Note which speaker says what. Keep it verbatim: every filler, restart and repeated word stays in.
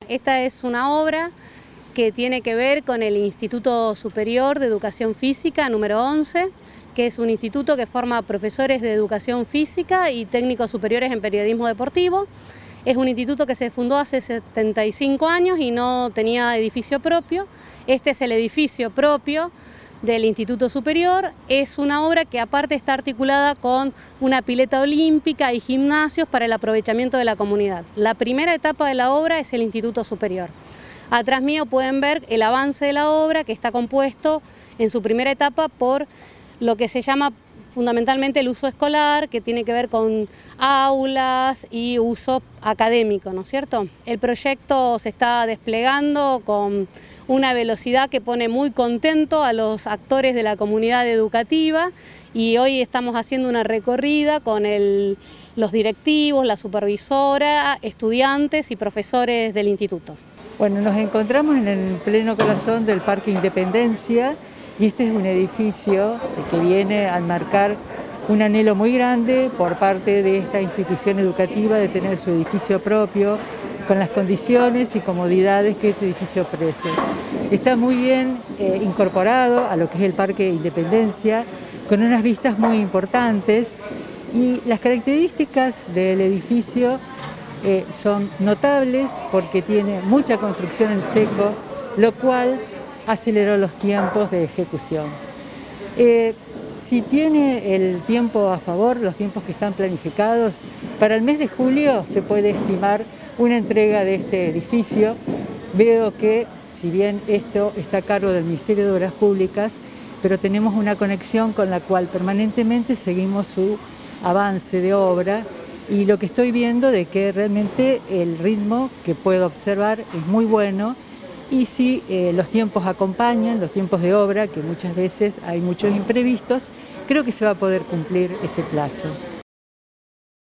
Speaker 1: esta es una obra que tiene que ver con el Instituto Superior de Educación Física número once, que es un instituto que forma profesores de educación física y técnicos superiores en periodismo deportivo. Es un instituto que se fundó hace setenta y cinco años y no tenía edificio propio. Este es el edificio propio del Instituto Superior. Es una obra que aparte está articulada con una pileta olímpica y gimnasios para el aprovechamiento de la comunidad. La primera etapa de la obra es el Instituto Superior. Atrás mío pueden ver el avance de la obra, que está compuesto en su primera etapa por lo que se llama fundamentalmente el uso escolar, que tiene que ver con aulas y uso académico, ¿no es cierto? El proyecto se está desplegando con una velocidad que pone muy contento a los actores de la comunidad educativa, y hoy estamos haciendo una recorrida con el, los directivos, la supervisora, estudiantes y profesores del instituto.
Speaker 2: Bueno, nos encontramos en el pleno corazón del Parque Independencia, y este es un edificio que viene a marcar un anhelo muy grande por parte de esta institución educativa de tener su edificio propio, con las condiciones y comodidades que este edificio ofrece. Está muy bien eh, incorporado a lo que es el Parque Independencia, con unas vistas muy importantes, y las características del edificio eh, son notables porque tiene mucha construcción en seco, lo cual aceleró los tiempos de ejecución. Eh, si tiene el tiempo a favor, los tiempos que están planificados, para el mes de julio se puede estimar una entrega de este edificio. Veo que, si bien esto está a cargo del Ministerio de Obras Públicas, pero tenemos una conexión con la cual permanentemente seguimos su avance de obra, y lo que estoy viendo de que realmente el ritmo que puedo observar es muy bueno. Y si eh, los tiempos acompañan, los tiempos de obra, que muchas veces hay muchos imprevistos, creo que se va a poder cumplir ese plazo.